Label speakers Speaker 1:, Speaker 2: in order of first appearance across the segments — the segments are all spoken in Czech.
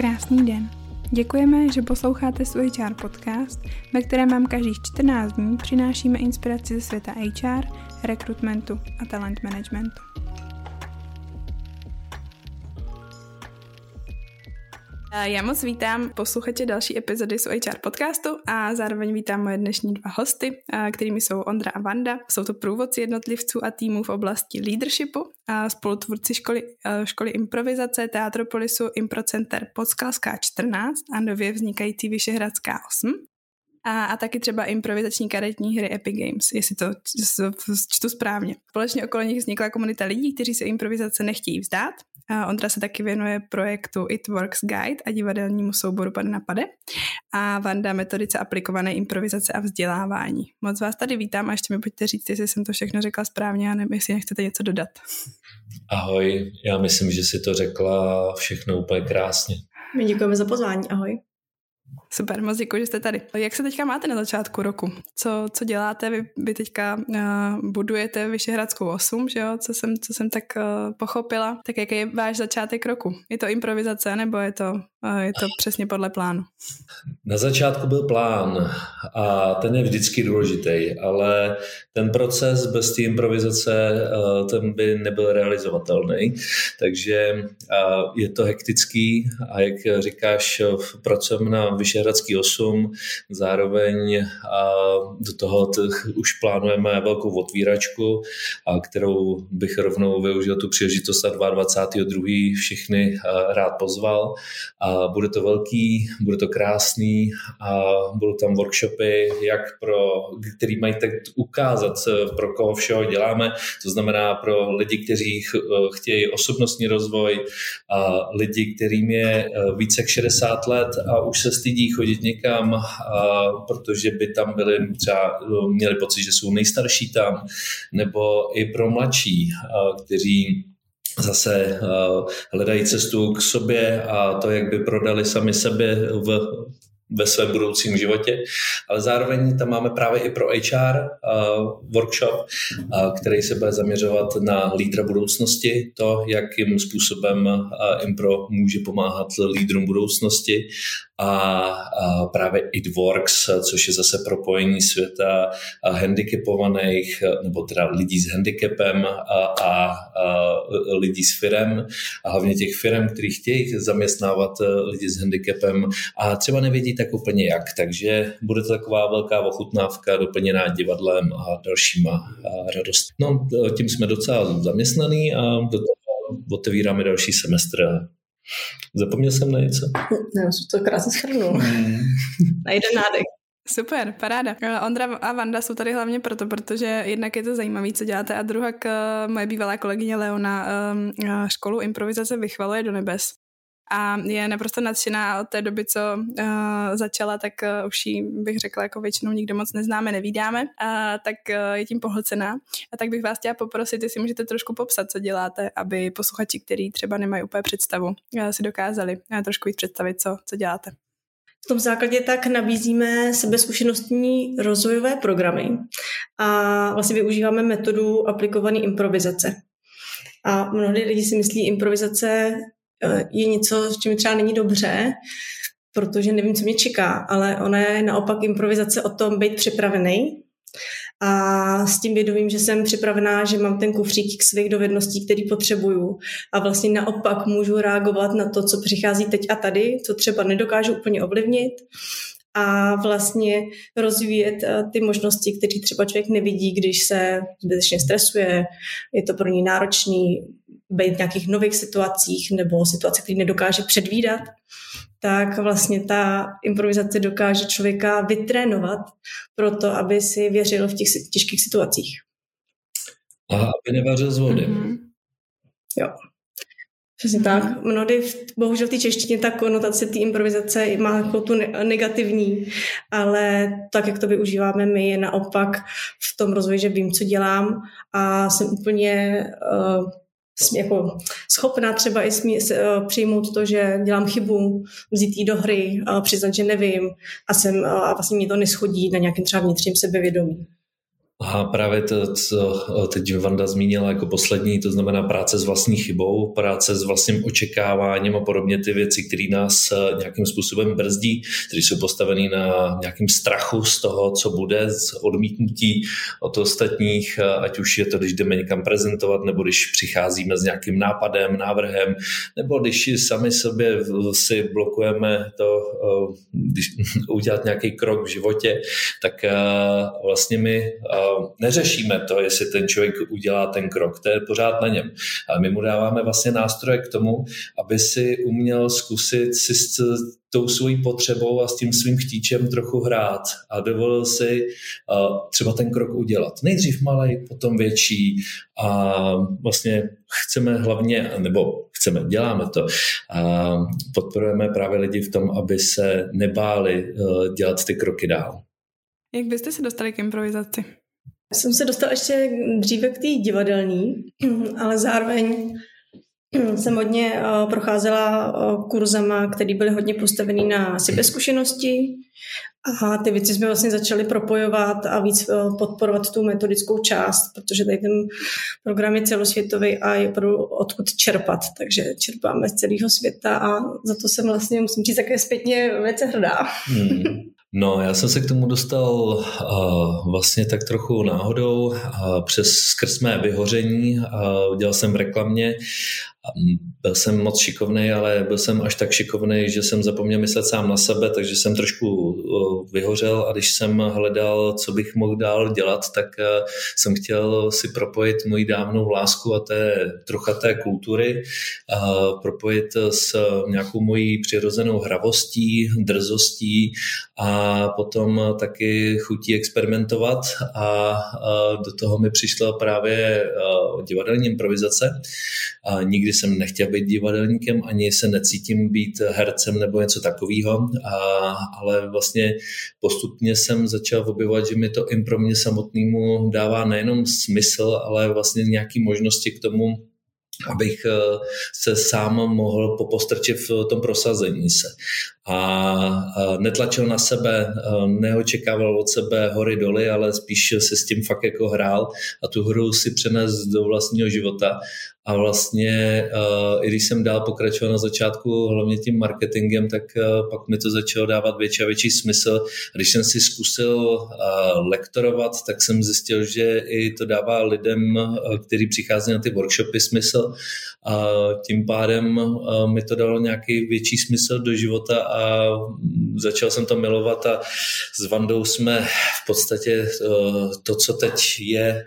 Speaker 1: Krásný den. Děkujeme, že posloucháte svůj HR podcast, ve kterém vám každých 14 dní přinášíme inspiraci ze světa HR, rekrutmentu a talent managementu. Já moc vítám posluchače další epizody z HR podcastu a zároveň vítám moje dnešní dva hosty, kterými jsou Ondra a Vanda. Jsou to průvodci jednotlivců a týmů v oblasti leadershipu a spolutvůrci školy improvizace Teatropolisu Improcenter Podskalská 14 a nově vznikající Vyšehradská 8. A taky třeba improvizační karetní hry Epic Games, jestli to čtu správně. Společně okolo nich vznikla komunita lidí, kteří se improvizace nechtějí vzdát. Ondra se taky věnuje projektu It Works Guide a divadelnímu souboru Pade na pade. A Vanda metodice aplikované improvizace a vzdělávání. Moc vás tady vítám a ještě mi pojďte říct, jestli jsem to všechno řekla správně a nevím, jestli nechcete něco dodat.
Speaker 2: Ahoj, já myslím, že si to řekla všechno úplně krásně.
Speaker 3: My děkujeme za pozvání, ahoj.
Speaker 1: Super, moc děkuji, že jste tady. Jak se teďka máte na začátku roku? Co děláte? Vy teďka budujete Vyšehradskou 8, že jo? Co jsem tak pochopila. Tak jaký je váš začátek roku? Je to improvizace, nebo je to přesně podle plánu?
Speaker 2: Na začátku byl plán a ten je vždycky důležitý, ale ten proces bez té improvizace ten by nebyl realizovatelný, takže je to hektický a jak říkáš, pracujeme na Vyšehradský 8, zároveň do toho už plánujeme velkou otvíračku, kterou bych rovnou využil tu příležitost a 22.2. všechny rád pozval. A bude to velký, bude to krásný a budou tam workshopy, který mají tak ukázat, pro koho všeho děláme. To znamená pro lidi, kteří chtějí osobnostní rozvoj, a lidi, kterým je více jak 60 let a už se stydí chodit někam, protože by tam měli pocit, že jsou nejstarší tam, nebo i pro mladší, kteří zase hledají cestu k sobě a to, jak by prodali sami sebe ve svém budoucím životě, ale zároveň tam máme právě i pro HR workshop, který se bude zaměřovat na lídra budoucnosti, to, jakým způsobem impro může pomáhat lídrům budoucnosti a právě It Works, což je zase propojení světa handicapovaných, nebo teda lidí s handicapem a lidí s firem a hlavně těch firem, kteří chtějí zaměstnávat lidi s handicapem a třeba nevědí tak úplně jak, takže bude to taková velká ochutnávka doplněná divadlem a dalšíma radostmi. No, tím jsme docela zaměstnaný a do toho otevíráme další semestr. Zapomněl jsem na něco?
Speaker 3: Ne, to krásně shrnul. Na jeden nádech.
Speaker 1: Super, paráda. Ondra a Vanda jsou tady hlavně protože jednak je to zajímavé, co děláte, a druhak moje bývalá kolegyně Leona školu improvizace vychvaluje do nebes. A je naprosto nadšená od té doby, co začala, tak už ji bych řekla, jako většinou nikdo moc neznáme, nevídáme, tak je tím pohlcená. A tak bych vás chtěla poprosit, jestli můžete trošku popsat, co děláte, aby posluchači, kteří třeba nemají úplně představu, si dokázali trošku víc představit, co děláte.
Speaker 3: V tom základě tak nabízíme sebezkušenostní rozvojové programy a vlastně využíváme metodu aplikované improvizace. A mnohdy lidi si myslí, improvizace je něco, s čím třeba není dobře, protože nevím, co mě čeká, ale ona je naopak improvizace o tom být připravený a s tím vědomím, že jsem připravená, že mám ten kufřík svých dovedností, který potřebuju a vlastně naopak můžu reagovat na to, co přichází teď a tady, co třeba nedokážu úplně ovlivnit a vlastně rozvíjet ty možnosti, které třeba člověk nevidí, když se zbytečně stresuje, je to pro něj náročný být v nějakých nových situacích nebo situacích, které nedokáže předvídat, tak vlastně ta improvizace dokáže člověka vytrénovat pro to, aby si věřil v těch těžkých situacích.
Speaker 2: A aby nevařil z vody.
Speaker 3: Mm-hmm. Jo. Přesně tak. Mnohdy, bohužel v té češtině ta konotace té improvizace má jako tu negativní, ale tak, jak to využíváme my, je naopak v tom rozvoji, že vím, co dělám a jsem úplně jako schopná třeba i přijmout to, že dělám chybu, vzít jí do hry, přiznat, že nevím a vlastně mě to neschodí na nějakém třeba vnitřním sebevědomí.
Speaker 2: A právě to, co teď Vanda zmínila jako poslední, to znamená práce s vlastní chybou, práce s vlastním očekáváním a podobně ty věci, které nás nějakým způsobem brzdí, které jsou postavené na nějakým strachu z toho, co bude, z odmítnutí od ostatních, ať už je to, když jdeme někam prezentovat, nebo když přicházíme s nějakým nápadem, návrhem, nebo když sami sobě si blokujeme to, když udělat nějaký krok v životě, tak vlastně my neřešíme to, jestli ten člověk udělá ten krok, to je pořád na něm. Ale my mu dáváme vlastně nástroje k tomu, aby si uměl zkusit si s tou svojí potřebou a s tím svým chtíčem trochu hrát a dovolil si třeba ten krok udělat. Nejdřív malej, potom větší a vlastně chceme hlavně, nebo děláme to a podporujeme právě lidi v tom, aby se nebáli dělat ty kroky dál.
Speaker 1: Jak byste se dostali k improvizaci?
Speaker 3: Jsem se dostala ještě dříve k té divadelní, ale zároveň jsem hodně procházela kurzama, které byly hodně postavený na sebezkušenosti a ty věci jsme vlastně začali propojovat a víc podporovat tu metodickou část, protože tady ten program je celosvětový a je odkud čerpat, takže čerpáme z celého světa a za to jsem vlastně, musím říct, také zpětně velice hrdá.
Speaker 2: No, já jsem se k tomu dostal vlastně tak trochu náhodou skrz mé vyhoření. Udělal jsem v reklamě. Byl jsem moc šikovnej, ale byl jsem až tak šikovnej, že jsem zapomněl myslet sám na sebe, takže jsem trošku vyhořel a když jsem hledal, co bych mohl dál dělat, tak jsem chtěl si propojit moji dávnou lásku a té trocha té kultury, propojit s nějakou mojí přirozenou hravostí, drzostí a potom taky chutí experimentovat a do toho mi přišla právě divadelní improvizace. Nikdy jsem nechtěl být divadelníkem, ani se necítím být hercem nebo něco takového, ale vlastně postupně jsem začal objevovat, že mi to impro mě samotnému dává nejenom smysl, ale vlastně nějaké možnosti k tomu, abych se sám mohl popostrčit v tom prosazení se. A netlačil na sebe, neočekával od sebe hory doly, ale spíš se s tím fakt jako hrál a tu hru si přenes do vlastního života. A vlastně, i když jsem dál pokračoval na začátku hlavně tím marketingem, tak pak mi to začalo dávat větší a větší smysl. A když jsem si zkusil lektorovat, tak jsem zjistil, že i to dává lidem, kteří přichází na ty workshopy, smysl. A tím pádem mi to dalo nějaký větší smysl do života a začal jsem to milovat a s Vandou jsme v podstatě to, co teď je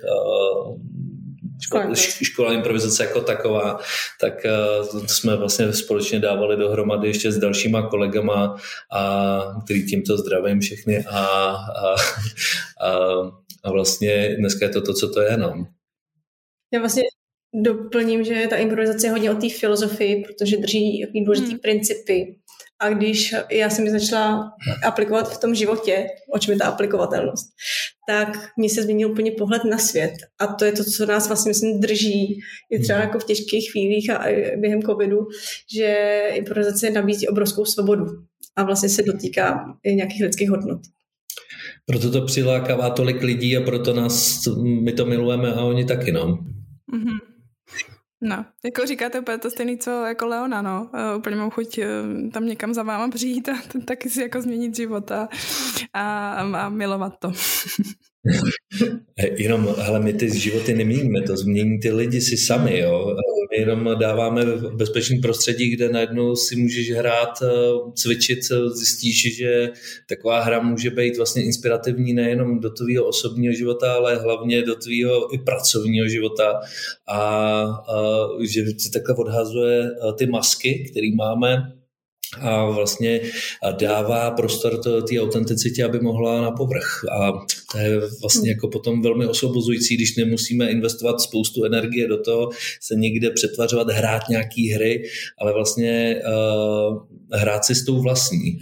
Speaker 2: škola improvizace jako taková, tak jsme vlastně společně dávali dohromady ještě s dalšíma kolegama, který tímto zdravím všechny a vlastně dneska je to, co to je. No.
Speaker 3: Já vlastně doplním, že ta improvizace je hodně o té filozofii, protože drží jaký důležitý principy. A když já jsem ji začala aplikovat v tom životě, o čem je ta aplikovatelnost, tak mně se změnil úplně pohled na svět. A to je to, co nás vlastně myslím drží i třeba jako v těžkých chvílích a během covidu, že improvizace nabízí obrovskou svobodu a vlastně se dotýká i nějakých lidských hodnot.
Speaker 2: Proto to přilákává tolik lidí a proto my to milujeme a oni taky, no.
Speaker 1: Mm-hmm. No, jako říkáte úplně to stejný, co jako Leona, no. Úplně mám chuť tam někam za váma přijít a taky si jako změnit život a milovat to.
Speaker 2: Jenom, hele, my ty životy neměníme, to změní ty lidi si sami, jo. My jenom dáváme bezpečný prostředí, kde najednou si můžeš hrát, cvičit, zjistíš, že taková hra může být vlastně inspirativní nejenom do tvýho osobního života, ale hlavně do tvýho i pracovního života a že ti takhle odhazuje ty masky, které máme, a vlastně dává prostor té autenticitě, aby mohla na povrch. A to je vlastně jako potom velmi osvobozující, když nemusíme investovat spoustu energie do toho, se někde přetvařovat, hrát nějaký hry, ale vlastně hrát si s tou vlastní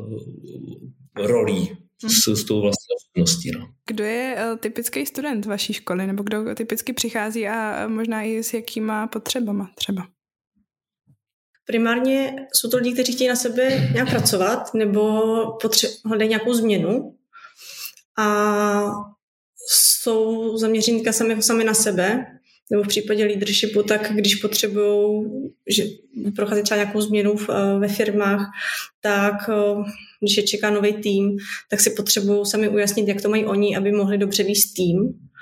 Speaker 2: rolí, s tou vlastní osobností. No.
Speaker 1: Kdo je typický student vaší školy, nebo kdo typicky přichází a možná i s jakýma potřebama třeba?
Speaker 3: Primárně jsou to lidi, kteří chtějí na sebe nějak pracovat nebo hledají nějakou změnu a jsou zaměření sami na sebe, nebo v případě leadershipu, tak když potřebují procházet třeba nějakou změnu ve firmách, tak když je čeká nový tým, tak si potřebují sami ujasnit, jak to mají oni, aby mohli dobře vést tým.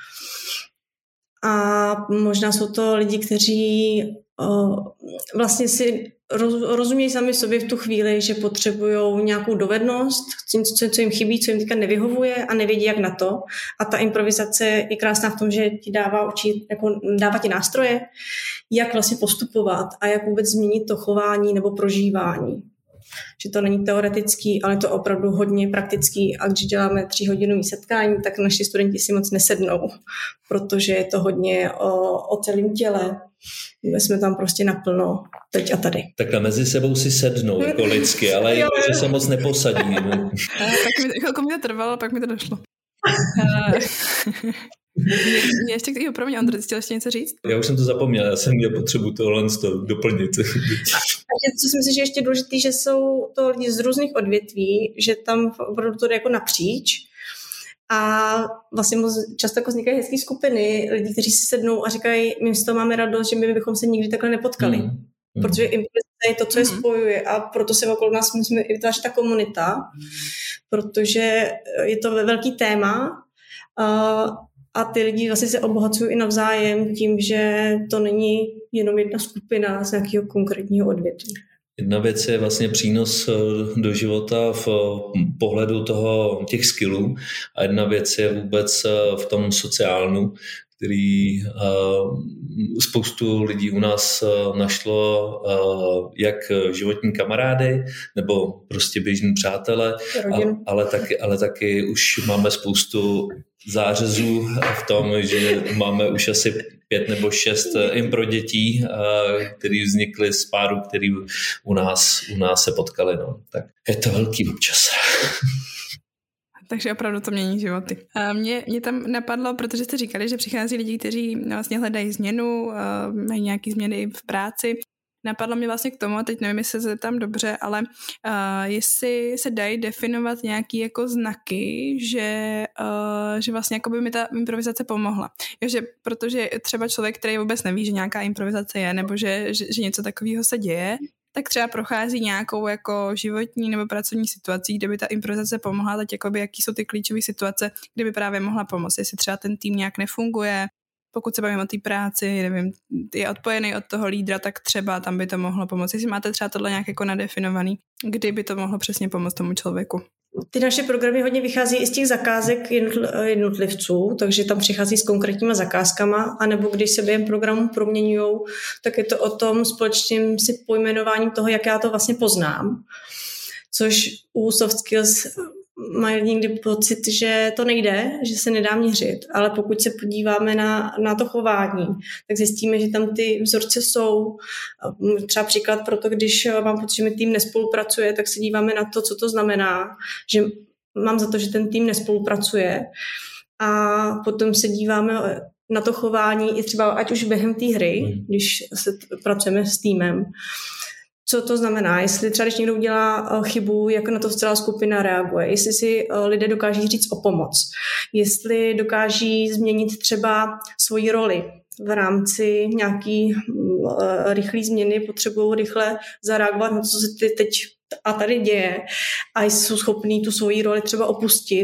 Speaker 3: A možná jsou to lidi, kteří vlastně si rozumějí sami sobě v tu chvíli, že potřebují nějakou dovednost, co jim chybí, co jim teďka nevyhovuje a nevědí, jak na to. A ta improvizace je krásná v tom, že ti dává ti nástroje, jak vlastně postupovat a jak vůbec změnit to chování nebo prožívání. Že to není teoretický, ale to opravdu hodně praktický a když děláme 3hodinový setkání, tak naši studenti si moc nesednou, protože je to hodně o celém těle. Jsme tam prostě naplno teď a tady.
Speaker 2: Takhle mezi sebou si sednou jako lidsky, ale jo. Že se moc neposadí.
Speaker 1: Chvilku mi to trvalo, pak mi to došlo. Mě ještě pro mě, Ondro, ty chtěl ještě něco říct?
Speaker 2: Já už jsem to zapomněl, já jsem měl potřebu tohle doplnit.
Speaker 3: Co si myslím, že ještě důležitý, že jsou to lidi z různých odvětví, že tam opravdu to jde jako napříč a vlastně často jako vznikají hezké skupiny lidí, kteří si sednou a říkají, my z toho máme radost, že my bychom se nikdy takhle nepotkali. Protože improvizace je to, co je spojuje a proto se okolo nás musíme vytvářet ta komunita, protože je to velký téma a ty lidi vlastně se obohacují i navzájem tím, že to není jenom jedna skupina z nějakého konkrétního odvětví.
Speaker 2: Jedna věc je vlastně přínos do života v pohledu těch skillů a jedna věc je vůbec v tom sociálnu, který spoustu lidí u nás našlo jak životní kamarády nebo prostě běžní přátelé, ale taky už máme spoustu zářezů v tom, že máme už asi 5 nebo 6 impro dětí, které vznikly z páru, který u nás se potkali. No. Tak je to velký občas.
Speaker 1: Takže opravdu to mění životy. Mě tam napadlo, protože jste říkali, že přichází lidi, kteří vlastně hledají změnu, mají nějaké změny v práci. Napadlo mě vlastně k tomu, a teď nevím, jestli se zeptám dobře, ale jestli se dají definovat nějaké jako znaky, že vlastně jako by mi ta improvizace pomohla. Protože třeba člověk, který vůbec neví, že nějaká improvizace je, nebo že něco takového se děje, tak třeba prochází nějakou jako životní nebo pracovní situací, kde by ta improvizace pomohla, teď jakoby jaký jsou ty klíčové situace, kde by právě mohla pomoct. Jestli třeba ten tým nějak nefunguje, pokud se bavíme o té práci, nevím, je odpojený od toho lídra, tak třeba tam by to mohlo pomoct. Jestli máte třeba tohle nějak jako nadefinovaný, kdy by to mohlo přesně pomoct tomu člověku.
Speaker 3: Ty naše programy hodně vychází i z těch zakázek jednotlivců, takže tam přichází s konkrétníma zakázkama, anebo když se během programu proměňujou, tak je to o tom společným si pojmenováním toho, jak já to vlastně poznám. Což u soft skills mají někdy pocit, že to nejde, že se nedá měřit, ale pokud se podíváme na to chování, tak zjistíme, že tam ty vzorce jsou. Třeba příklad proto, když mám pocit, že mi tým nespolupracuje, tak se díváme na to, co to znamená, že mám za to, že ten tým nespolupracuje a potom se díváme na to chování i třeba ať už během té hry, když se pracujeme s týmem. Co to znamená? Jestli třeba, když někdo udělá chybu, jak na to celá skupina reaguje, jestli si lidé dokáží říct o pomoc, jestli dokáží změnit třeba svoji roli v rámci nějaký rychlé změny, potřebují rychle zareagovat na to, co se teď a tady děje a jsou schopní tu svoji roli třeba opustit,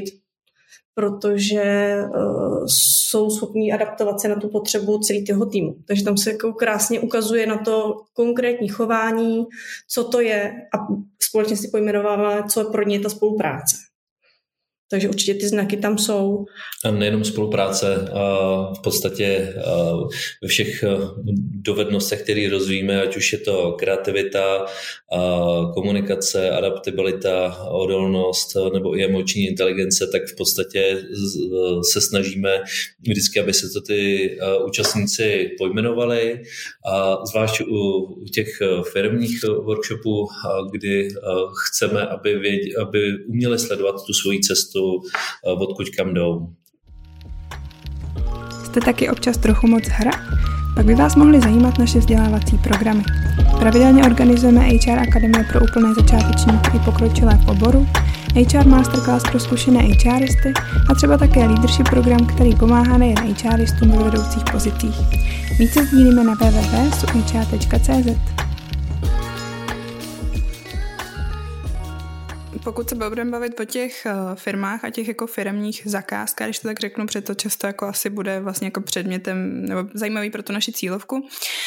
Speaker 3: protože jsou schopní adaptovat se na tu potřebu celý toho týmu. Takže tam se jako krásně ukazuje na to konkrétní chování, co to je a společně si pojmenováváme, co je pro ně ta spolupráce. Takže určitě ty znaky tam jsou.
Speaker 2: A nejenom spolupráce, v podstatě ve všech dovednostech, které rozvíjíme, ať už je to kreativita, komunikace, adaptabilita, odolnost nebo i emoční inteligence, tak v podstatě se snažíme vždycky, aby se to ty účastníci pojmenovali. A zvlášť u těch firmních workshopů, kdy chceme, aby uměli sledovat tu svoji cestu, odkud kam jdou.
Speaker 1: Jste taky občas trochu moc hra? Pak by vás mohly zajímat naše vzdělávací programy. Pravidelně organizujeme HR Akademie pro úplné začátečníky i pokročilé v oboru, HR Masterclass pro zkušené HRisty a třeba také leadership program, který pomáhá nejen HRistům ve vedoucích pozicích. Více sdílíme na www.suhr.cz. Pokud se budeme bavit o těch firmách a těch jako firemních zakázkách, když to tak řeknu, protože to často jako asi bude vlastně jako předmětem nebo zajímavý pro tu naši cílovku,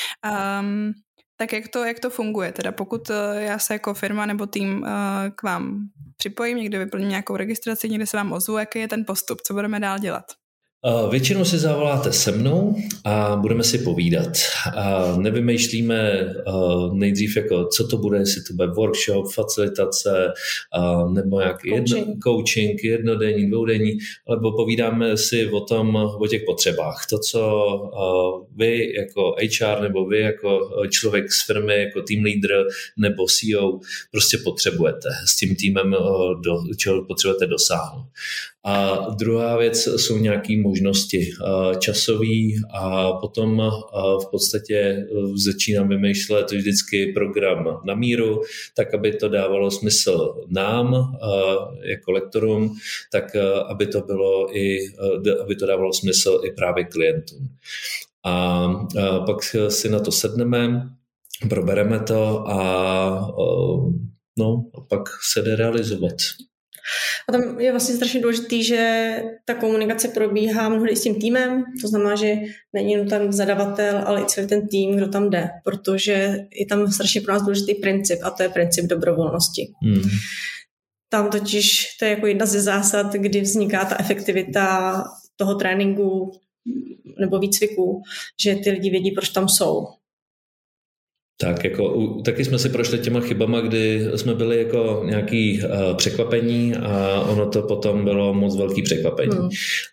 Speaker 1: tak jak to funguje? Teda pokud já se jako firma nebo tým k vám připojím, někde vyplním nějakou registraci, někde se vám ozvu, jaký je ten postup, co budeme dál dělat?
Speaker 2: Většinou si zavoláte se mnou a budeme si povídat. Nevymýšlíme nejdřív, jako, co to bude, jestli to bude workshop, facilitace nebo nějaký coaching, jednodenní, dvoudenní, ale povídáme si o těch potřebách. To, co vy jako HR nebo vy jako člověk z firmy, jako team leader nebo CEO prostě potřebujete s tím týmem, čeho potřebujete dosáhnout. A druhá věc jsou nějaké možnosti časový a potom v podstatě začínám vymýšlet vždycky program na míru, tak aby to dávalo smysl nám jako lektorům, tak aby to dávalo smysl i právě klientům. A pak si na to sedneme, probereme to a pak se jde realizovat.
Speaker 3: A tam je vlastně strašně důležitý, že ta komunikace probíhá mnohdy s tím týmem, to znamená, že není jen tam zadavatel, ale i celý ten tým, kdo tam jde, protože je tam strašně pro nás důležitý princip a to je princip dobrovolnosti. Tam totiž to je jako jedna ze zásad, kdy vzniká ta efektivita toho tréninku nebo výcviku, že ty lidi vědí, proč tam jsou.
Speaker 2: Tak taky jsme si prošli těma chybama, kdy jsme byli jako nějaký překvapení a ono to potom bylo moc velký překvapení.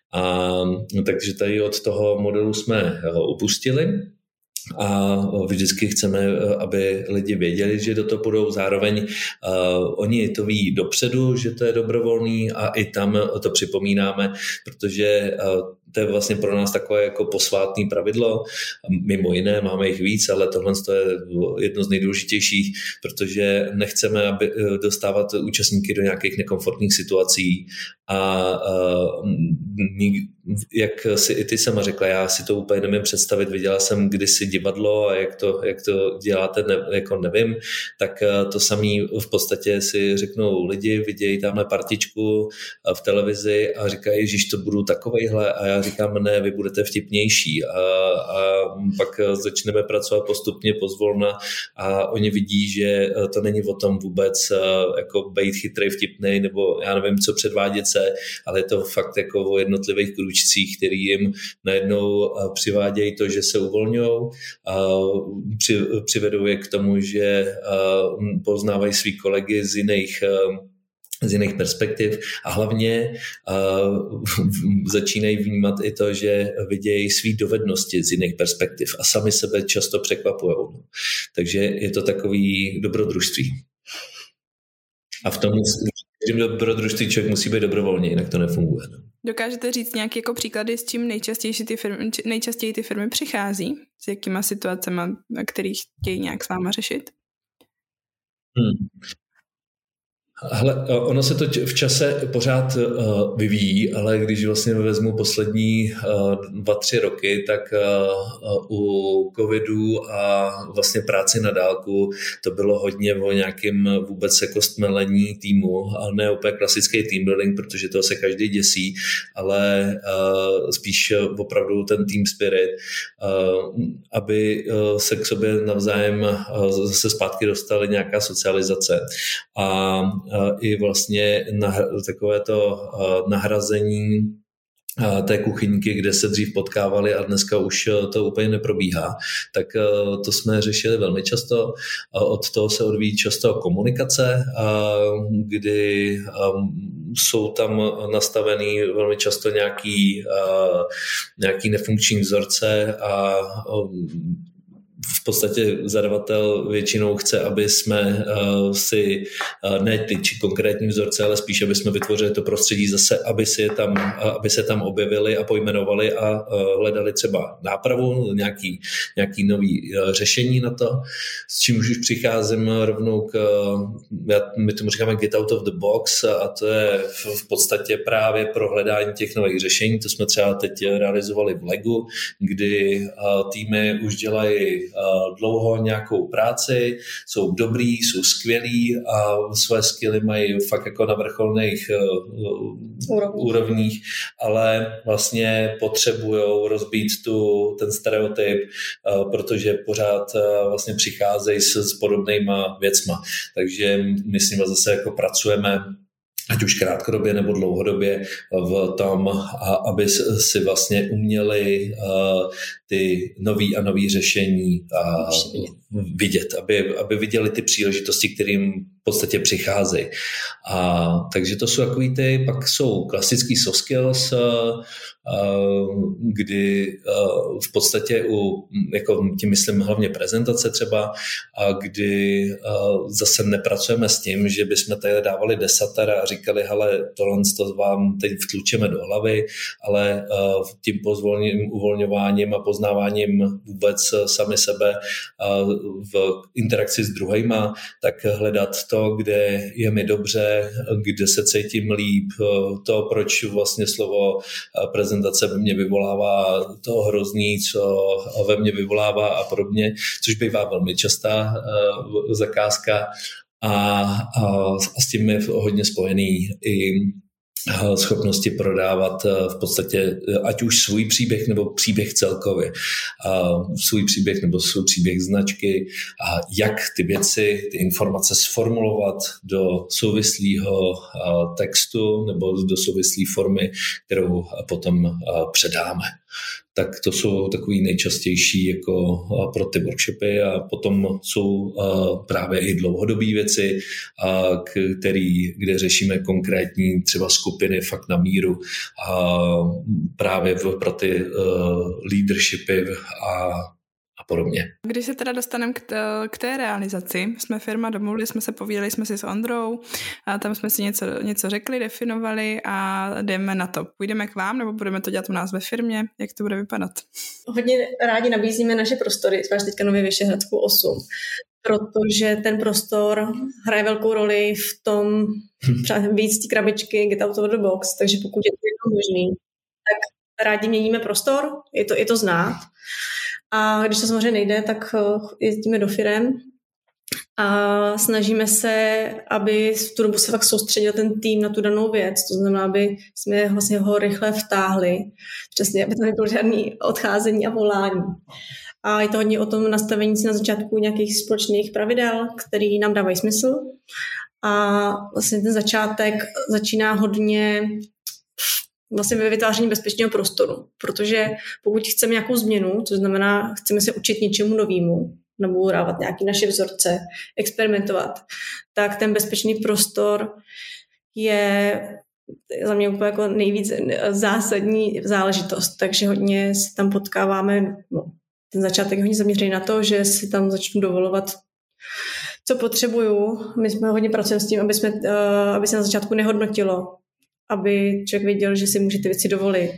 Speaker 2: Takže tady od toho modelu jsme upustili a vždycky chceme, aby lidi věděli, že do toho budou. Zároveň oni to ví dopředu, že to je dobrovolný a i tam to připomínáme, protože to je vlastně pro nás takové jako posvátné pravidlo. Mimo jiné, máme jich víc, ale tohle je jedno z nejdůležitějších, protože nechceme dostávat účastníky do nějakých nekomfortních situací a jak si i ty sama řekla, já si to úplně nevím představit, viděla jsem kdysi divadlo a jak to děláte, jako nevím, tak to samý v podstatě si řeknou lidi, vidějí tamhle partičku v televizi a říkají, ježiš, to budu takovejhle a já říkám, ne, vy budete vtipnější a pak začneme pracovat postupně pozvolna a oni vidí, že to není o tom vůbec jako být chytrej, vtipnej nebo já nevím, co předvádět se, ale je to fakt jako o jednotlivých kručcích, který jim najednou přivádějí to, že se uvolňujou, přivedou je k tomu, že poznávají svý kolegy z jiných perspektiv a hlavně začínají vnímat i to, že vidějí svý dovednosti z jiných perspektiv a sami sebe často překvapujou. Takže je to takový dobrodružství. A v tom dobrodružství člověk musí být dobrovolně, jinak to nefunguje.
Speaker 1: Dokážete říct nějaké jako příklady, s čím nejčastěji ty firmy přichází? S jakýma situacemi, kterých chtějí nějak s váma řešit?
Speaker 2: Hele, ono se to v čase pořád vyvíjí, ale když vlastně vezmu poslední 2-3 roky, tak u covidu a vlastně práci na dálku to bylo hodně o nějakém vůbec jako stmelení týmu, ale ne úplně klasický team building, protože toho se každý děsí, ale spíš opravdu ten team spirit, aby se k sobě navzájem zase zpátky dostali nějaká socializace a i vlastně takovéto nahrazení té kuchyňky, kde se dřív potkávali a dneska už to úplně neprobíhá, tak to jsme řešili velmi často. Od toho se odvíjí často komunikace, kdy jsou tam nastavený velmi často nějaký nefunkční vzorce a v podstatě zadavatel většinou chce, aby jsme si ne ty či konkrétní vzorce, ale spíš, aby jsme vytvořili to prostředí zase, aby se tam objevili a pojmenovali a hledali třeba nápravu, nějaký nový řešení na to, s čím už přicházím rovnou my tomu říkáme get out of the box a to je v podstatě právě pro hledání těch nových řešení. To jsme třeba teď realizovali v Legu, kdy týmy už dělají dlouho nějakou práci, jsou dobrý, jsou skvělí a své skilly mají fakt jako na vrcholných úrovních, ale vlastně potřebujou rozbít ten stereotyp, protože pořád vlastně přicházejí s podobnýma věcma. Takže my s nimi zase jako pracujeme ať už krátkodobě nebo dlouhodobě v tom, aby si vlastně uměli ty nový řešení vidět, aby viděli ty příležitosti, kterým v podstatě přicházejí. Takže to jsou takový pak jsou klasický soft skills, kdy v podstatě jako tím myslím hlavně prezentace třeba, kdy zase nepracujeme s tím, že bychom tady dávali desater a říkali, hele, tohle to vám teď vtlučeme do hlavy, ale tím uvolňováním a poznáváním vůbec sami sebe v interakci s druhejma, tak hledat to, kde je mi dobře, kde se cítím líp, to, proč vlastně slovo prezentace ve mně vyvolává to hrozný, co ve mně vyvolává a podobně, což bývá velmi častá zakázka a s tím je hodně spojený i schopnosti prodávat v podstatě ať už svůj příběh nebo příběh celkově. Svůj příběh nebo svůj příběh značky a jak ty věci, ty informace sformulovat do souvislého textu nebo do souvislé formy, kterou potom předáme. Tak to jsou takový nejčastější jako pro ty workshopy a potom jsou právě i dlouhodobé věci, kde řešíme konkrétní třeba skupiny fakt na míru právě pro ty leadershipy a podobně.
Speaker 1: Když se teda dostaneme k té realizaci, jsme firma, domluvili jsme se, povídali jsme si s Ondrou a tam jsme si něco řekli, definovali a jdeme na to. Půjdeme k vám nebo budeme to dělat u nás ve firmě? Jak to bude vypadat?
Speaker 3: Hodně rádi nabízíme naše prostory, zvlášť teďka nově Vyšehradskou 8, protože ten prostor hraje velkou roli v tom víc té krabičky get out of the box, takže pokud je to možný, tak rádi měníme prostor, je to znát. A když to samozřejmě nejde, tak jezdíme do firem a snažíme se, aby v tu dobu se fakt soustředil ten tým na tu danou věc. To znamená, aby jsme vlastně ho rychle vtáhli. Přesně, aby tam nebylo žádný odcházení a volání. A je to hodně o tom nastavení si na začátku nějakých společných pravidel, které nám dávají smysl. A vlastně ten začátek začíná hodně vlastně ve vytváření bezpečného prostoru, protože pokud chceme nějakou změnu, to znamená, chceme se učit něčemu novému, nebo dávat nějaké naše vzorce, experimentovat, tak ten bezpečný prostor je za mě úplně jako nejvíc zásadní záležitost, takže hodně se tam potkáváme, ten začátek je hodně zaměřený na to, že si tam začnu dovolovat, co potřebuju. My jsme hodně pracujeme s tím, aby se na začátku nehodnotilo, aby člověk věděl, že si může ty věci dovolit.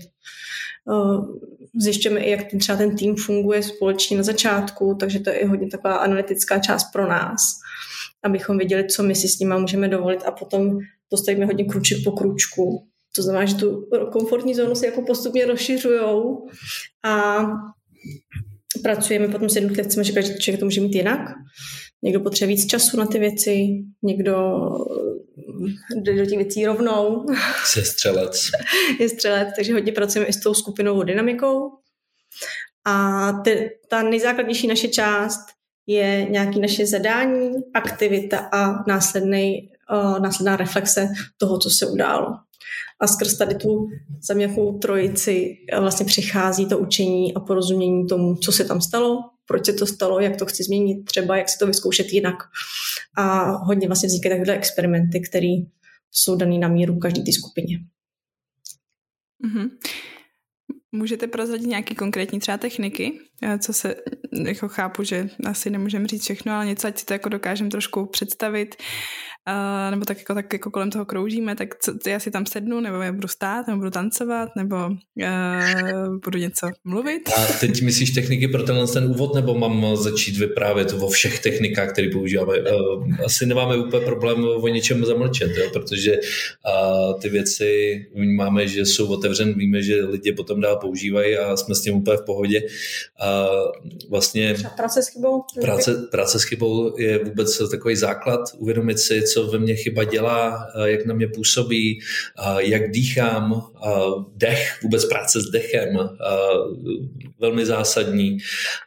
Speaker 3: Zjišťujeme i, jak třeba ten tým funguje společně na začátku, takže to je hodně taková analytická část pro nás, abychom věděli, co my si s nimi můžeme dovolit a potom postavíme hodně krůček po krůčku. To znamená, že tu komfortní zónu si jako postupně rozšiřujou a pracujeme potom s jednotlivcem, že každý člověk to může mít jinak. Někdo potřebuje víc času na ty věci, někdo jde do těch věcí rovnou. Je střelec, takže hodně pracujeme i s tou skupinovou dynamikou. A ta nejzákladnější naše část je nějaké naše zadání, aktivita a následná reflexe toho, co se událo. A skrz tady tu za nějakou trojici vlastně přichází to učení a porozumění tomu, co se tam stalo, proč se to stalo, jak to chci změnit, třeba jak se to vyzkoušet jinak. A hodně vlastně vznikají takové experimenty, které jsou daný na míru každý té skupině.
Speaker 1: Mm-hmm. Můžete prozradit nějaké konkrétní třeba techniky, jako chápu, že asi nemůžeme říct všechno, ale něco, ať si to jako dokážeme trošku představit, nebo tak jako kolem toho kroužíme, tak já si tam sednu, nebo já budu stát, nebo budu tancovat, nebo budu něco mluvit.
Speaker 2: A teď myslíš techniky pro ten úvod, nebo mám začít vyprávět o všech technikách, které používáme? Asi nemáme úplně problém o něčem zamlčet, jo? Protože ty věci máme, že jsou otevřené, víme, že lidi potom dál používají a jsme s tím úplně v pohodě. Vlastně
Speaker 3: práce s chybou?
Speaker 2: Práce s chybou je vůbec takový základ, uvědomit si, co ve mně chyba dělá, jak na mě působí, jak dýchám, dech, vůbec práce s dechem, velmi zásadní,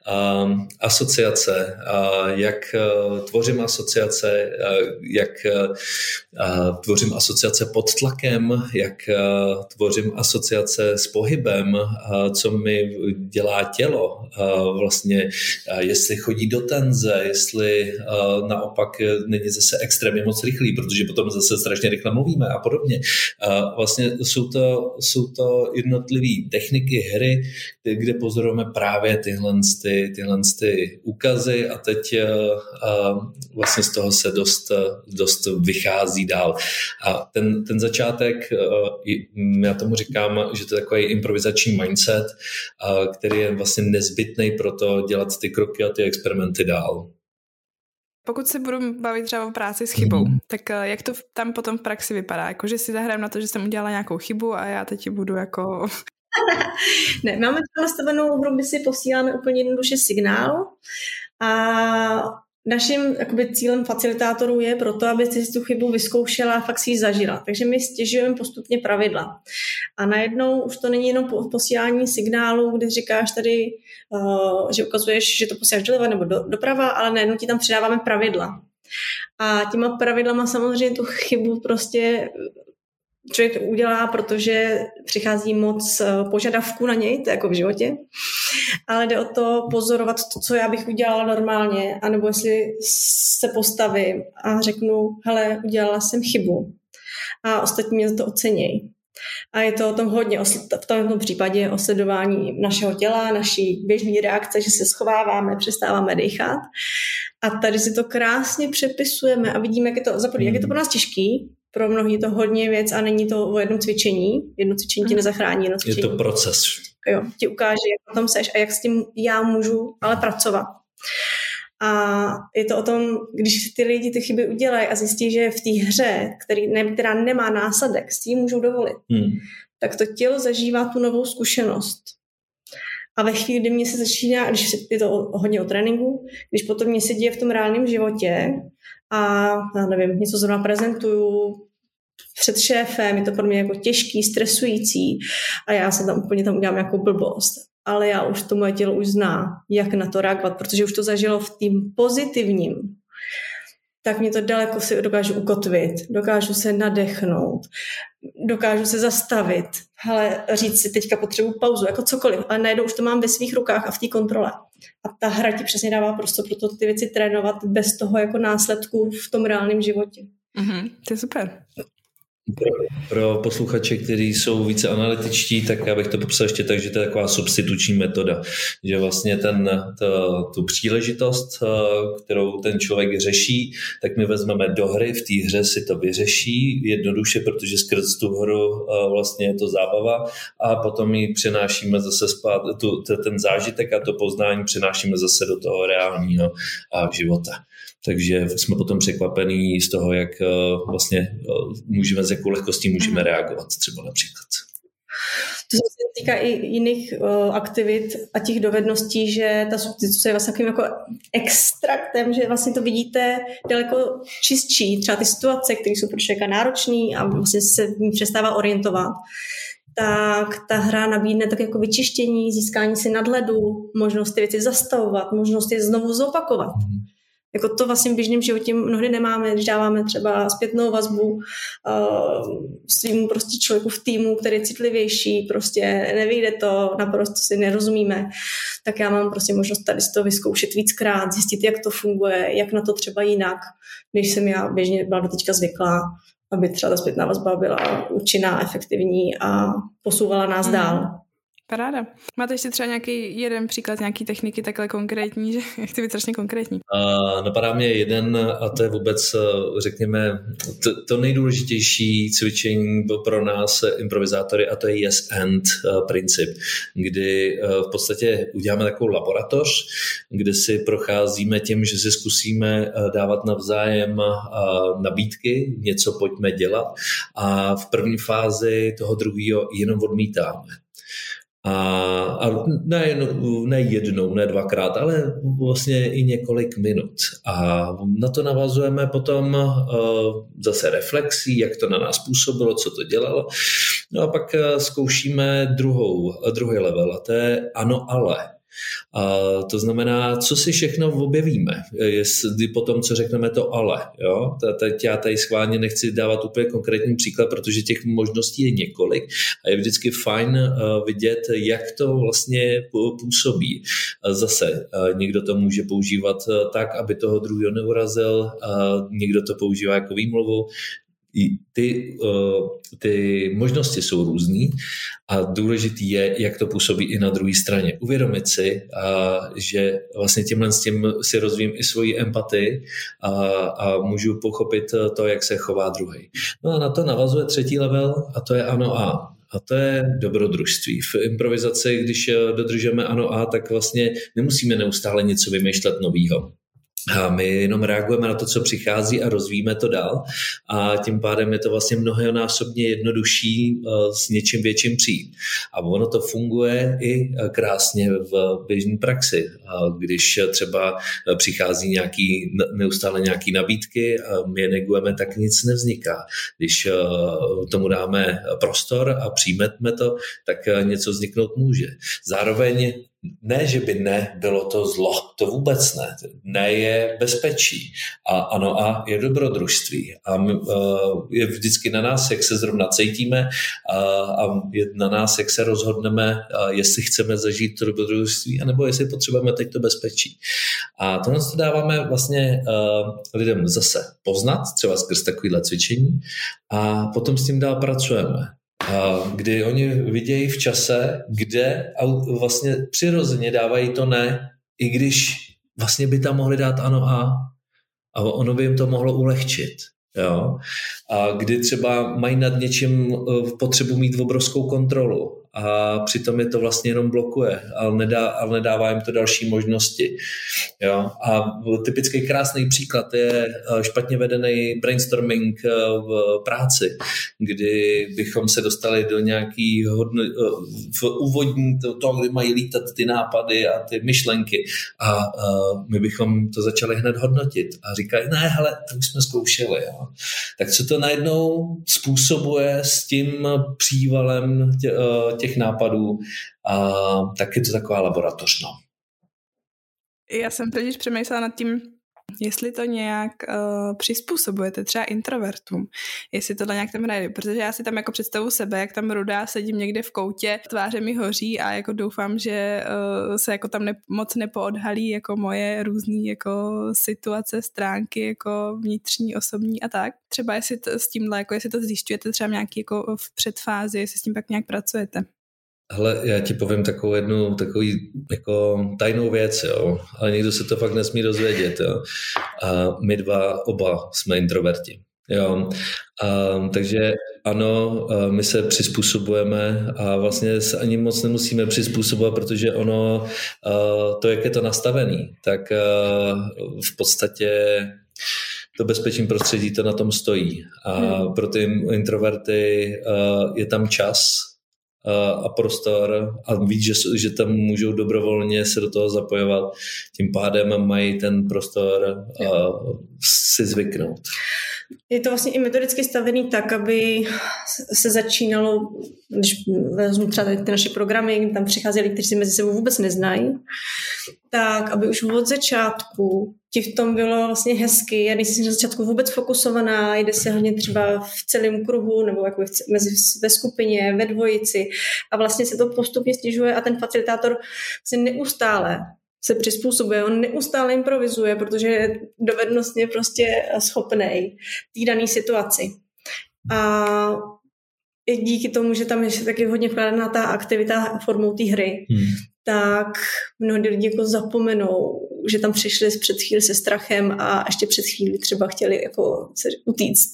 Speaker 2: asociace, jak tvořím asociace, jak tvořím asociace pod tlakem, jak tvořím asociace s pohybem, co mi dělá tělo, vlastně jestli chodí do tenze, jestli naopak není zase extrémně moc rychlý, protože potom zase strašně rychle mluvíme a podobně. Vlastně jsou to jednotlivé techniky hry, kde pozorujeme právě tyhle úkazy a teď vlastně z toho se dost vychází dál. A ten začátek, já tomu říkám, že to je takový improvizační mindset, který je vlastně nezbytný pro to dělat ty kroky a ty experimenty dál.
Speaker 1: Pokud se budu bavit třeba o práci s chybou, tak jak to tam potom v praxi vypadá? Jako, že si zahrám na to, že jsem udělala nějakou chybu a já teď budu jako...
Speaker 3: Ne, máme nastavenou hru, kdy si posíláme úplně jednoduše signál a naším jakoby, cílem facilitátorů je proto, aby si tu chybu vyzkoušela a fakt si ji zažila. Takže my stěžujeme postupně pravidla. A najednou už to není jenom posílání signálu, kdy říkáš tady, že ukazuješ, že to posíláš doleva nebo doprava, ale najednou ti tam přidáváme pravidla. A těma pravidlama samozřejmě tu chybu prostě člověk udělá, protože přichází moc požadavků na něj, to je jako v životě, ale jde o to pozorovat to, co já bych udělala normálně, anebo jestli se postavím a řeknu, hele, udělala jsem chybu a ostatní mě za to ocenějí. A je to o tom hodně, v tomto případě o sledování našeho těla, naší běžné reakce, že se schováváme, přestáváme dýchat. A tady si to krásně přepisujeme a vidíme, jak je to pro nás těžký. Pro mnohý je to hodně věc a není to o jednom cvičení. Jedno cvičení ti nezachrání, jedno cvičení.
Speaker 2: Je to proces.
Speaker 3: Jo, ti ukáže, jak tam seš a jak s tím já můžu ale pracovat. A je to o tom, když ty lidi ty chyby udělají a zjistí, že v té hře, která nemá následek, s tím můžou dovolit, tak to tělo zažívá tu novou zkušenost. A ve chvíli, kdy mě se začíná, když je to hodně o tréninku, když potom mě se děje v tom reálném životě a já nevím, něco zrovna prezentuju před šéfem, je to pro mě jako těžký, stresující a já se tam úplně udělám nějakou blbost. Ale já už to moje tělo už zná, jak na to reagovat, protože už to zažilo v tím pozitivním. Tak mě to daleko si dokážu ukotvit, dokážu se nadechnout, dokážu se zastavit, hele, říct si teďka potřebuji pauzu, jako cokoliv, ale najednou už to mám ve svých rukách a v té kontrole. A ta hra ti přesně dává prostor pro to ty věci trénovat bez toho jako následku v tom reálném životě.
Speaker 1: To je super.
Speaker 2: Pro posluchače, kteří jsou více analytičtí, tak já bych to popsal ještě tak, že to je taková substituční metoda. Že vlastně tu příležitost, kterou ten člověk řeší, tak my vezmeme do hry, v té hře si to vyřeší jednoduše, protože skrz tu hru vlastně je to zábava a potom ji přenášíme zase ten zážitek a to poznání přenášíme zase do toho reálního života. Takže jsme potom překvapení z toho, jak vlastně můžeme, s jakou lehkostí můžeme reagovat třeba například.
Speaker 3: To se týká i jiných aktivit a těch dovedností, že ta substituce je vlastně takovým jako extraktem, že vlastně to vidíte daleko čistší, třeba ty situace, které jsou pro člověka náročný a vlastně se v ní přestává orientovat. Tak ta hra nabídne tak jako vyčištění, získání si nadhledu, možnost ty věci zastavovat, možnost je znovu zopakovat. Jako to vlastně v běžném životě mnohdy nemáme, když dáváme třeba zpětnou vazbu svým prostě člověku v týmu, který je citlivější, prostě nevyjde to, naprosto si nerozumíme, tak já mám prostě možnost tady si to vyzkoušet víckrát, zjistit, jak to funguje, jak na to třeba jinak, než jsem já běžně byla doteďka zvyklá, aby třeba ta zpětná vazba byla účinná, efektivní a posouvala nás dál.
Speaker 1: Paráda. Máte ještě třeba nějaký jeden příklad, nějaký techniky takhle konkrétní, že chci být strašně konkrétní?
Speaker 2: Napadá mě jeden a to je vůbec, řekněme, to nejdůležitější cvičení pro nás improvizátory a to je yes and princip, kdy v podstatě uděláme takovou laboratoř, kde si procházíme tím, že si zkusíme dávat navzájem nabídky, něco pojďme dělat a v první fázi toho druhého jenom odmítáme. A ne jednou, ne dvakrát, ale vlastně i několik minut. A na to navazujeme potom zase reflexí, jak to na nás působilo, co to dělalo. No a pak zkoušíme druhý level, a to je ano, ale. A to znamená, co si všechno objevíme, jestli po tom, co řekneme to ale. Jo? Teď já tady schválně nechci dávat úplně konkrétní příklad, protože těch možností je několik a je vždycky fajn vidět, jak to vlastně působí. Zase někdo to může používat tak, aby toho druhého neurazil, někdo to používá jako výmluvu. Ty možnosti jsou různý a důležitý je, jak to působí i na druhé straně. Uvědomit si, že vlastně tímhle s tím si rozvím i svoji empatii a můžu pochopit to, jak se chová druhý. No a na to navazuje třetí level a to je ano a. A to je dobrodružství. V improvizaci, když dodržujeme ano a, tak vlastně nemusíme neustále něco vymýšlet novýho. A my jenom reagujeme na to, co přichází a rozvíjíme to dál a tím pádem je to vlastně mnohonásobně jednodušší s něčím větším přijít. A ono to funguje i krásně v běžné praxi. Když třeba přichází neustále nějaký nabídky a my je negujeme, tak nic nevzniká. Když tomu dáme prostor a přijmeme to, tak něco vzniknout může. Zároveň ne, že by ne bylo to zlo, to vůbec ne. Ne je bezpečí a ano a je dobrodružství. A je vždycky na nás, jak se zrovna cítíme a je na nás, jak se rozhodneme, jestli chceme zažít to dobrodružství, anebo jestli potřebujeme teď to bezpečí. A tohle to dáváme vlastně lidem zase poznat, třeba skrz takovýhle cvičení a potom s tím dál pracujeme. Kdy oni vidějí v čase, kde vlastně přirozeně dávají to ne, i když vlastně by tam mohli dát ano a ono by jim to mohlo ulehčit. Jo? A kdy třeba mají nad něčím potřebu mít obrovskou kontrolu a přitom je to vlastně jenom blokuje, ale nedává jim to další možnosti. Jo? A typický krásný příklad je špatně vedený brainstorming v práci, kdy bychom se dostali do nějaký v úvodní toho, kdy mají lítat ty nápady a ty myšlenky a my bychom to začali hned hodnotit a říkají, ne, hele, to už jsme zkoušeli. Jo? Tak co to najednou způsobuje s tím přívalem těch nápadů, tak je to taková laboratoř. No.
Speaker 1: Já jsem totiž přemýšlela nad tím, jestli to nějak přizpůsobujete třeba introvertům, jestli tohle nějak tam hraje, protože já si tam jako představu sebe, jak tam rudá sedím někde v koutě, tváře mi hoří a jako doufám, že se jako tam moc nepoodhalí jako moje různý jako situace, stránky jako vnitřní, osobní a tak. Třeba jestli s tímhle, jako jestli to zjišťujete třeba nějaký jako v předfázi, jestli s tím pak nějak pracujete.
Speaker 2: Hele, já ti povím takovou jako tajnou věc, jo, ale nikdo se to fakt nesmí dozvědět, jo. A my oba jsme introverti, jo. Takže ano, my se přizpůsobujeme a vlastně se ani moc nemusíme přizpůsobovat, protože ono, to, jak je to nastavený, tak v podstatě to bezpečné prostředí to na tom stojí. A pro ty introverty je tam čas a prostor a víc, že tam můžou dobrovolně se do toho zapojovat. Tím pádem mají ten prostor si zvyknout.
Speaker 3: Je to vlastně i metodicky stavený tak, aby se začínalo, když vezmu třeba ty naše programy, tam přicházeli, kteří se mezi sebou vůbec neznají, tak aby už od začátku ti v tom bylo vlastně hezky, já nejsi na začátku vůbec fokusovaná, jde se hodně třeba v celém kruhu nebo jako ve skupině, ve dvojici a vlastně se to postupně snižuje a ten facilitátor se neustále se přizpůsobuje, on neustále improvizuje, protože je dovednostně prostě schopnej té dané situaci. A díky tomu, že tam je taky hodně vkládaná ta aktivita formou té hry, tak mnohdy lidi jako zapomenou, že tam přišli před chvíli se strachem a ještě před chvíli třeba chtěli jako se utíct.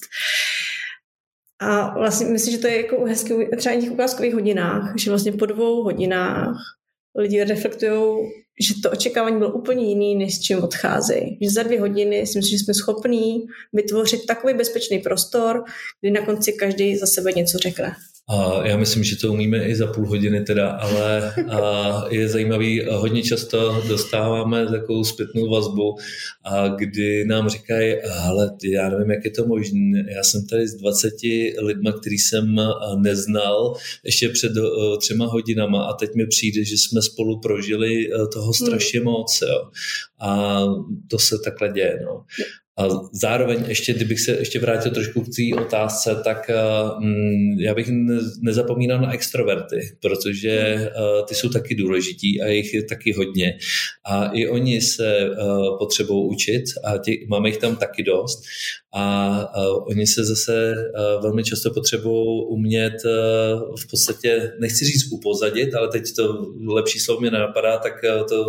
Speaker 3: A vlastně myslím, že to je jako hezky třeba i těch ukázkových hodinách, že vlastně po 2 hodinách lidi reflektujou, že to očekávání bylo úplně jiný, než s čím odcházejí. Že za 2 hodiny si myslím, že jsme schopní vytvořit takový bezpečný prostor, kdy na konci každý za sebe něco řekne.
Speaker 2: A já myslím, že to umíme i za půl hodiny teda, ale je zajímavý, hodně často dostáváme takovou zpětnou vazbu, kdy nám říkají, hele, já nevím, jak je to možné, já jsem tady s 20 lidma, který jsem neznal ještě před 3 hodinama a teď mi přijde, že jsme spolu prožili toho strašně moc, jo. A to se takhle děje, no. A zároveň ještě, kdybych se ještě vrátil trošku k té otázce, tak já bych nezapomínal na extroverty, protože ty jsou taky důležití a jich je taky hodně. A i oni se potřebují učit a máme jich tam taky dost. A oni se zase velmi často potřebují umět v podstatě, nechci říct upozadit, ale teď to lepší slovo mě nenapadá, tak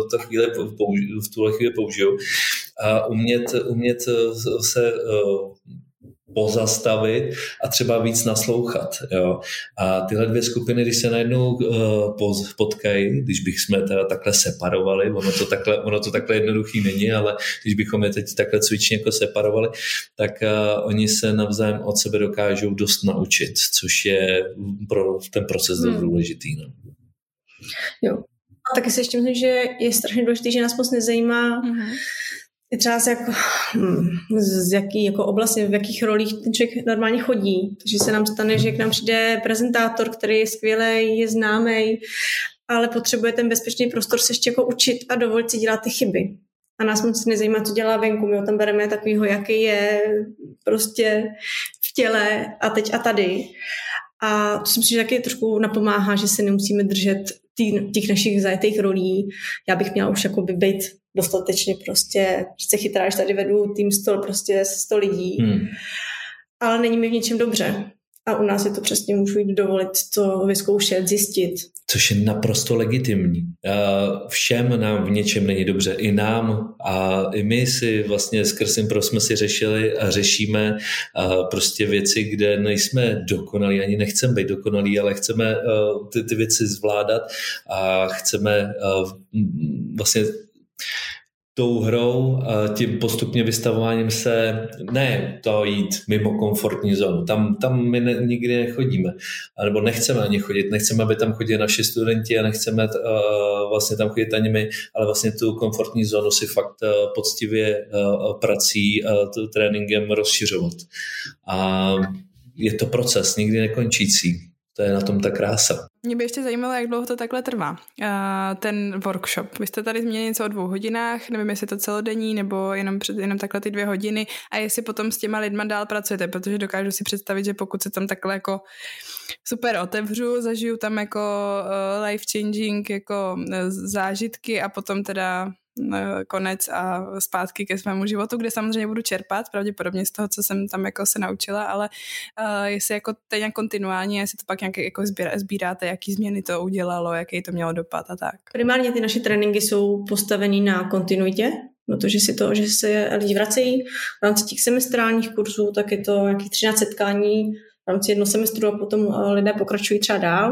Speaker 2: v tuhle chvíli použiju. A umět se pozastavit a třeba víc naslouchat. Jo. A tyhle 2 skupiny, když se najednou potkají, když bychom teda takhle separovali, ono to takhle jednoduchý není, ale když bychom je teď takhle cvičně jako separovali, tak oni se navzájem od sebe dokážou dost naučit, což je pro ten proces dost důležitý. No.
Speaker 3: Jo. A taky si ještě myslím, že je strašně důležitý, že nás moc nezajímá třeba z jaký jako oblasti, v jakých rolích ten člověk normálně chodí. Takže se nám stane, že k nám přijde prezentátor, který je skvělý, je známý, ale potřebuje ten bezpečný prostor se ještě jako učit a dovolit si dělat ty chyby. A nás moc nezajímá, co dělá venku. My ho tam bereme takovýho, jaký je prostě v těle a teď a tady. A to si myslím, že taky trošku napomáhá, že se nemusíme držet těch našich zajetých rolí. Já bych měla už jakoby být dostatečně prostě se chytrá, že tady vedu tým stol prostě 100 lidí. Ale není mi v něčem dobře. A u nás je to přesně, můžu jít dovolit to vyzkoušet, zjistit.
Speaker 2: Což je naprosto legitimní. Všem nám v něčem není dobře, i nám. A i my si vlastně skrz Impro jsme si řešili a řešíme prostě věci, kde nejsme dokonalí, ani nechceme být dokonalí, ale chceme ty věci zvládat a chceme vlastně tou hrou a tím postupně vystavováním se, ne to jít mimo komfortní zónu, tam my nikdy nechodíme, nebo nechceme ani chodit, nechceme, aby tam chodili naši studenti a nechceme vlastně tam chodit ani my, ale vlastně tu komfortní zónu si fakt poctivě prací a tréninkem rozšiřovat. A je to proces, nikdy nekončící. To je na tom ta krása.
Speaker 1: Mě by ještě zajímalo, jak dlouho to takhle trvá, ten workshop. Vy jste tady zmínili něco o 2 hodinách, nevím, jestli to celodenní, nebo jenom takhle ty 2 hodiny a jestli potom s těma lidma dál pracujete, protože dokážu si představit, že pokud se tam takhle jako super otevřu, zažiju tam jako life changing jako zážitky a potom teda konec a zpátky ke svému životu, kde samozřejmě budu čerpat, pravděpodobně z toho, co jsem tam jako se naučila, ale jestli jako teď nějak kontinuálně, jestli to pak nějak jako sbíráte, jaký změny to udělalo, jaký to mělo dopad a tak.
Speaker 3: Primárně ty naše tréninky jsou postavený na kontinuitě, protože že se lidi vracejí v rámci těch semestrálních kurzů, tak je to nějakých 13 setkání v rámci jednoho semestru a potom lidé pokračují třeba dál.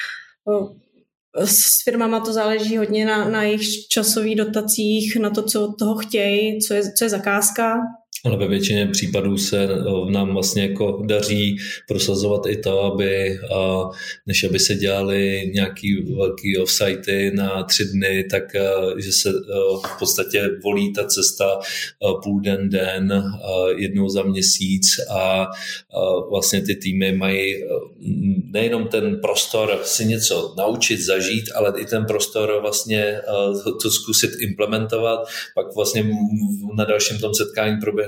Speaker 3: S firmama to záleží hodně na jejich časových dotacích, na to, co toho chtějí, co je zakázka.
Speaker 2: Ale ve většině případů se nám vlastně jako daří prosazovat i to, než aby se dělali nějaký velký offsitey na 3 dny, tak že se v podstatě volí ta cesta půl den, jednou za měsíc a vlastně ty týmy mají nejenom ten prostor si něco naučit, zažít, ale i ten prostor vlastně to zkusit implementovat, pak vlastně na dalším tom setkání proběhne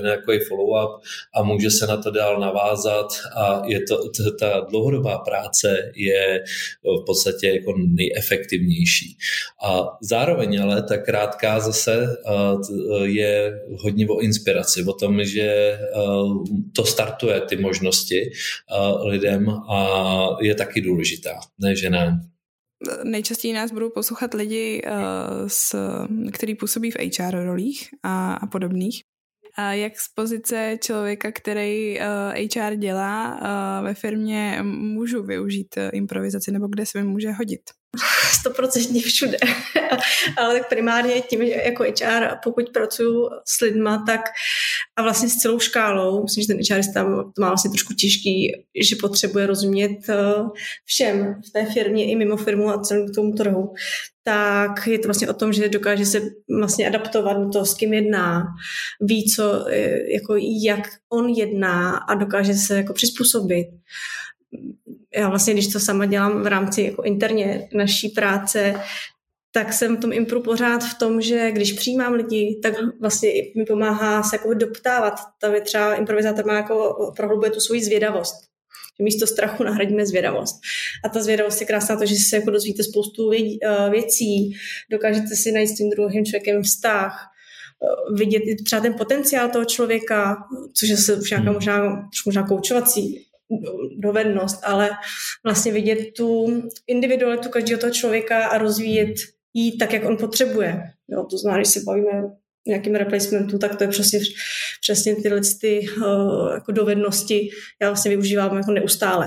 Speaker 2: nějaký follow-up a může se na to dál navázat a je to, ta dlouhodobá práce je v podstatě jako nejefektivnější. A zároveň ale ta krátká zase je hodně o inspiraci, o tom, že to startuje ty možnosti lidem a je taky důležitá, ne že ne.
Speaker 1: Nejčastěji nás budou poslouchat lidi, který působí v HR rolích a podobných. A jak z pozice člověka, který HR dělá ve firmě, můžu využít improvizaci, nebo kde se mi může hodit?
Speaker 3: 100% všude. Ale tak primárně tím, že jako HR, pokud pracuju s lidma, tak a vlastně s celou škálou, myslím, že ten HRista to má vlastně trošku těžký, že potřebuje rozumět všem v té firmě i mimo firmu a celému tomu trhu, tak je to vlastně o tom, že dokáže se vlastně adaptovat do toho, s kým jedná, ví, co, jako jak on jedná a dokáže se jako přizpůsobit. Já vlastně, když to sama dělám v rámci jako interně naší práce, tak jsem v tom impru pořád v tom, že když přijímám lidi, tak vlastně mi pomáhá se jako doptávat. Tady třeba improvizátor má jako prohlubuje tu svoji zvědavost. Místo strachu nahradíme zvědavost. A ta zvědavost je krásná to, že si se jako dozvíte spoustu věcí, dokážete si najít s tím druhým člověkem vztah, vidět třeba ten potenciál toho člověka, což je se už nějaká možná koučovací dovednost, ale vlastně vidět tu individualitu každého toho člověka a rozvíjet ji tak, jak on potřebuje. Jo, to znamená, když se bavíme o nějakým replacementu, tak to je přesně tyhle jako dovednosti já vlastně využívám jako neustále.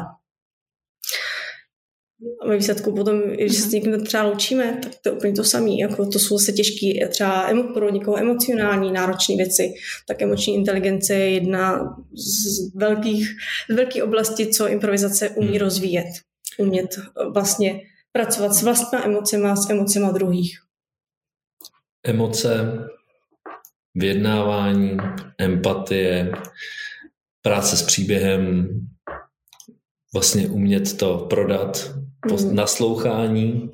Speaker 3: A ve výsledku potom, když se s někým třeba loučíme, tak to je úplně to samé. Jako to jsou se těžké, třeba pro někoho emocionální, náročné věci. Tak emoční inteligence je jedna z velkých oblastí, co improvizace umí rozvíjet. Umět vlastně pracovat s vlastníma emocema, s emocema druhých.
Speaker 2: Emoce, vyjednávání, empatie, práce s příběhem, vlastně umět to prodat, naslouchání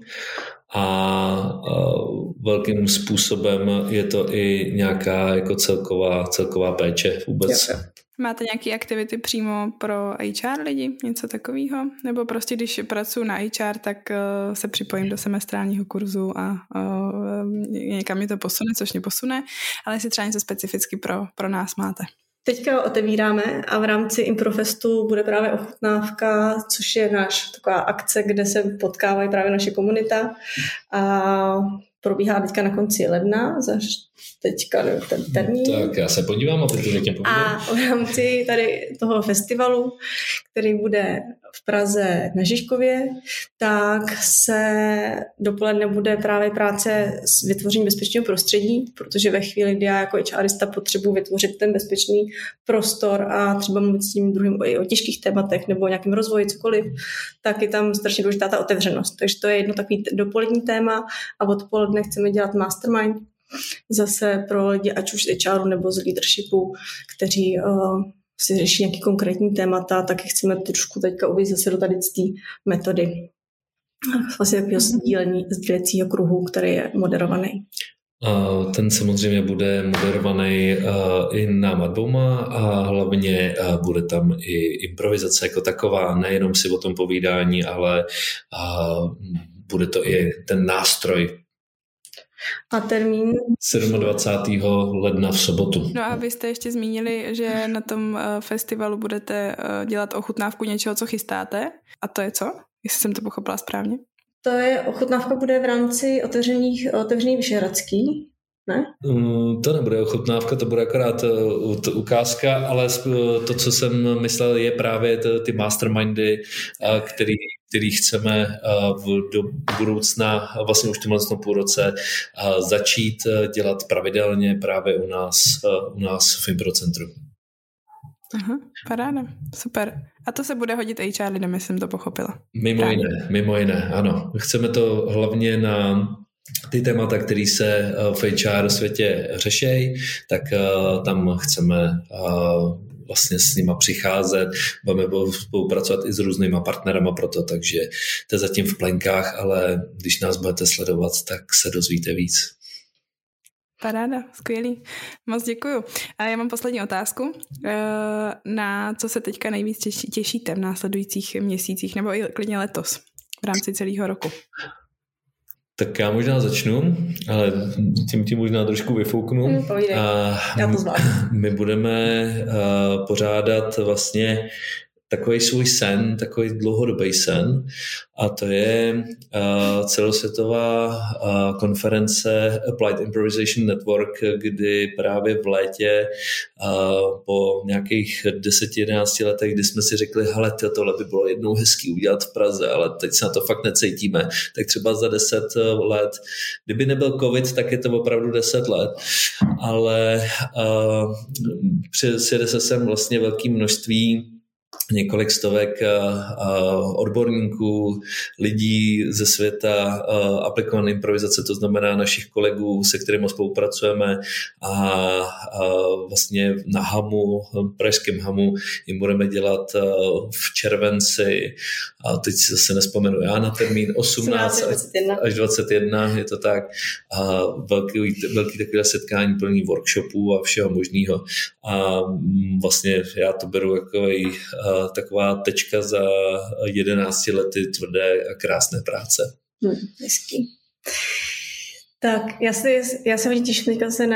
Speaker 2: a velkým způsobem je to i nějaká jako celková péče vůbec.
Speaker 1: Máte nějaké aktivity přímo pro HR lidi? Něco takového? Nebo prostě když pracuji na HR, tak se připojím do semestrálního kurzu a někam mě to posune, což mě posune, ale jestli třeba něco specificky pro nás máte.
Speaker 3: Teďka otevíráme a v rámci Improfestu bude právě ochutnávka, což je náš taková akce, kde se potkávají právě naše komunita a probíhá teďka na konci ledna, teďka ten termín.
Speaker 2: Tak já se podívám a teď to někým povídám.
Speaker 3: A v rámci tady toho festivalu, který bude v Praze na Žižkově, tak se dopoledne bude právě práce s vytvořením bezpečného prostředí, protože ve chvíli, kdy já jako HRista potřebuji vytvořit ten bezpečný prostor a třeba mluvit s tím druhým i o těžkých tématech nebo o nějakém rozvoji, cokoliv, tak je tam strašně důležitá ta otevřenost. Takže to je jedno takový dopolední téma a odpoledne chceme dělat mastermind, zase pro lidi, ať už z HRu nebo z leadershipu, kteří si řeší nějaké konkrétní témata, tak chceme trošku teďka uvést zase do tady té metody. Vlastně takového sdílecího kruhu, který je moderovaný.
Speaker 2: Ten samozřejmě bude moderovaný i náma dvouma a hlavně bude tam i improvizace jako taková, nejenom si o tom povídání, ale bude to i ten nástroj.
Speaker 3: A termín?
Speaker 2: 27. ledna v sobotu.
Speaker 1: No a vy jste ještě zmínili, že na tom festivalu budete dělat ochutnávku něčeho, co chystáte. A to je co? Jestli jsem to pochopila správně.
Speaker 3: To je ochutnávka bude v rámci otevřený Vyšehradský, ne?
Speaker 2: To nebude ochutnávka, to bude akorát ukázka, ale to, co jsem myslel, je právě ty mastermindy, který chceme do budoucna, vlastně už v tomhle půlroce, začít dělat pravidelně právě u nás v Improcentru.
Speaker 1: Aha, paráda, super. A to se bude hodit HR lidem, jestli jsem to pochopila.
Speaker 2: Mimo jiné, ano. Chceme to hlavně na ty témata, které se v HR světě řešejí, tak tam chceme vlastně s nima přicházet, budeme spolupracovat i s různýma partnerama pro to, takže to je zatím v plenkách, ale když nás budete sledovat, tak se dozvíte víc.
Speaker 1: Paráda, skvělý. Moc děkuju. A já mám poslední otázku. Na co se teďka nejvíc těšíte v následujících měsících nebo i klidně letos v rámci celého roku?
Speaker 2: Tak já možná začnu, ale tím možná trošku vyfouknu.
Speaker 3: Já to zvládnu.
Speaker 2: My budeme pořádat vlastně takový svůj sen, takový dlouhodobý sen, a to je celosvětová konference Applied Improvisation Network, kdy právě v létě po nějakých 10-11 letech, kdy jsme si řekli, hele, tohle by bylo jednou hezký udělat v Praze, ale teď se na to fakt necítíme, tak třeba za 10 let, kdyby nebyl covid, tak je to opravdu 10 let, ale přijede se sem vlastně velké množství, několik stovek odborníků, lidí ze světa aplikované improvizace, to znamená našich kolegů, se kterými spolupracujeme, a vlastně na HAMu, pražském HAMu, jim budeme dělat v červenci, a teď zase nespomenu já na termín, 18 až 21, je to tak, a velký takové setkání plný workshopů a všeho možného. A vlastně já to beru jako taková tečka za 11 lety tvrdé a krásné práce.
Speaker 3: Hezký. Tak, já se hodně těším teďka se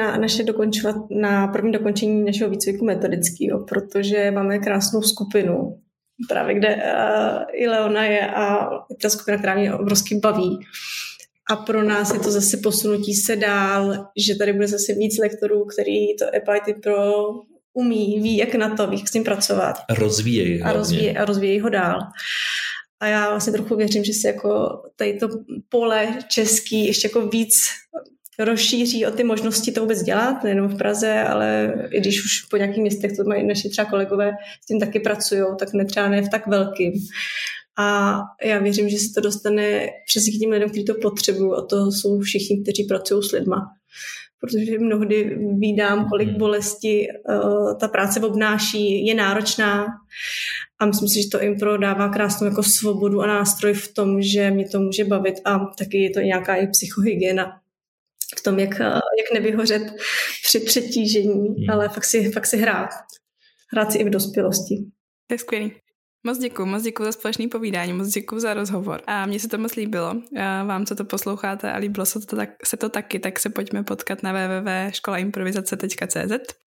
Speaker 3: na první dokončení našeho výcviku metodického, protože máme krásnou skupinu, právě kde i Leona je, a ta skupina, která mě obrovsky baví. A pro nás je to zase posunutí se dál, že tady bude zase víc lektorů, který to Applied Impro umí, ví, jak na to, ví, jak s tím pracovat.
Speaker 2: A rozvíjejí
Speaker 3: ho dál. A já vlastně trochu věřím, že se jako tady to pole český ještě jako víc rozšíří o ty možnosti to vůbec dělat, nejenom v Praze, ale i když už po nějakých městech to mají naši třeba kolegové, s tím taky pracují, tak třeba ne v tak velkým. A já věřím, že se to dostane přesně k tím lidem, kteří to potřebují, a to jsou všichni, kteří pracují s lidma. Protože mnohdy vídám, kolik bolesti ta práce obnáší, je náročná, a myslím si, že to impro dává krásnou jako svobodu a nástroj v tom, že mě to může bavit, a taky je to nějaká i psychohygiena v tom, jak nevyhořet při přetížení, ale fakt si hrát si i v dospělosti.
Speaker 1: To je skvělý. Moc děkuju za společné povídání, moc děkuju za rozhovor. A mně se to moc líbilo. Vám, co to posloucháte a líbilo se to taky, tak se pojďme potkat na www.školaimprovizace.cz.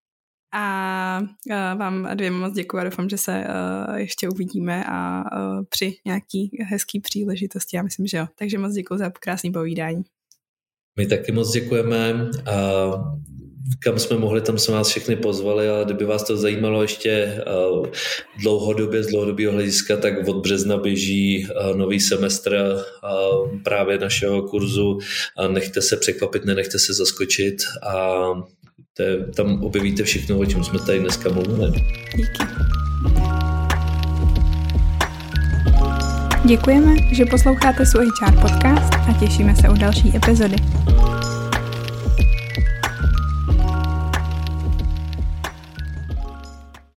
Speaker 1: A vám dvěma moc děkuju a doufám, že se ještě uvidíme a při nějaký hezký příležitosti. Já myslím, že jo. Takže moc děkuju za krásné povídání.
Speaker 2: My taky moc děkujeme. Kam jsme mohli, tam jsme vás všechny pozvali, ale kdyby vás to zajímalo ještě dlouhodobě, z dlouhodobého hlediska, tak od března běží nový semestr právě našeho kurzu. Nechte se překvapit, nenechte se zaskočit, a tam objevíte všechno, o čem jsme tady dneska mluvili.
Speaker 1: Díky. Děkujeme, že posloucháte SUHR podcast a těšíme se u další epizody.